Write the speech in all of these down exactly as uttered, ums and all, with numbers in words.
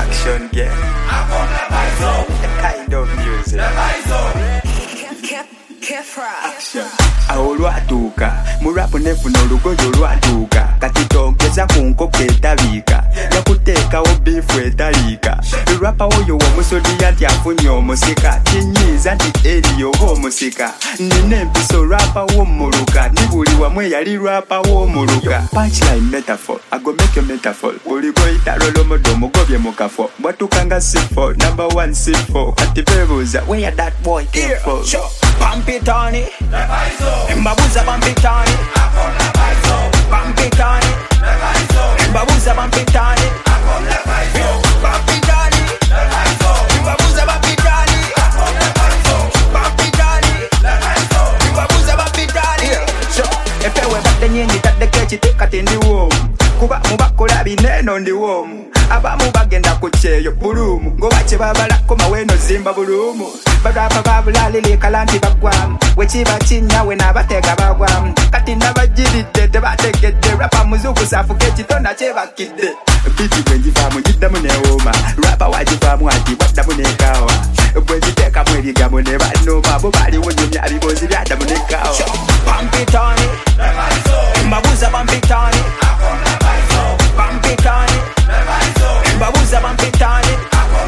Action game. The kind of music. Action. Olwatuuka murapu nefuna olugoye olwatuuka kati tongeza ku nkoko etabika yakuteekawo biifu etaliika rapa oyo w'omusodiya nti afunye omusika kinyiiza nti eriyo oba omusika nina empiso rapa w'omuluka ni buli wamu eyali rapa w'omuluka punchline metaphor ago make your metaphor buli goyita lolomodo omugobye mu kafo bwatuuka nga sifo number one sifo kati beebuuza where that boy came from. Pump it on it, Mbabuza pump it on it, pump it on it, Mbabuza pump it on it, pump it on it, Mbabuza pump it on it, pump it on it, Mbabuza pump it on it. If you ever the nyingi tadde kechiti kati ndi womu kuba mubakola bineno ndi womu abamu bagenda ku kyeyo bulumu ngobache babalako maweno zimba bulumu bagapa babulalile kalanti bagwamu wekiba kinyawe n'abatega bagwamu kati nabajiridde tebategedde rapa muzuku safuka ekitona kyebakidde biti bwenjivaamu njiddamu newooma rapa wagivaamu ati bwaddamu nekaawa bwenziteekamu ebigambo ne bannooma bo baaliwo nyumya bibozi byaddamu nekaawa. Pump it on it, Mbabuza pump it on it, pump it on it, Mbabuza pump it on it,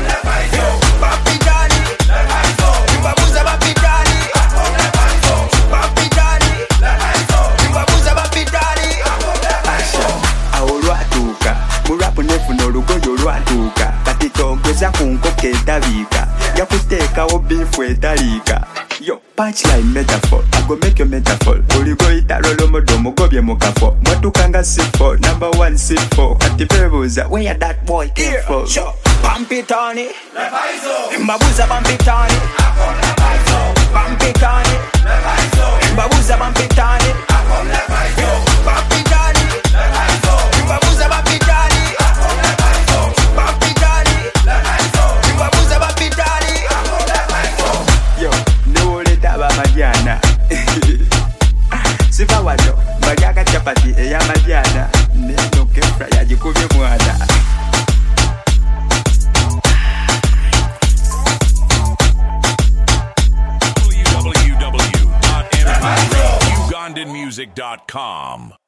pump it on it, Mbabuza pump it on it, pump it on it, Mbabuza pump it on it. Olwatuuka murapu nefuna olugoye olwatuuka kati tongeza ku nkoko etabiika yakuteekawo biifu etaliika. Yo, punchline metaphor, I go make your metaphor. Buli goyita lolomodo omugobye mu kafo bwatuuka nga sifo number one sifo kati beebuuza where that boy came from. Pump it on it, Mbabuza pump it on it, pump it on it, Mbabuza pump it on it, pump it on it, Mbabuza pump it on it, pump it on it, Mbabuza pump it on it. Yo, newoleta abamajana sifa wano mbalyaka chapati ey'amajana neno kefra yagikubye mwana. w w w dot m p three ugandan music dot com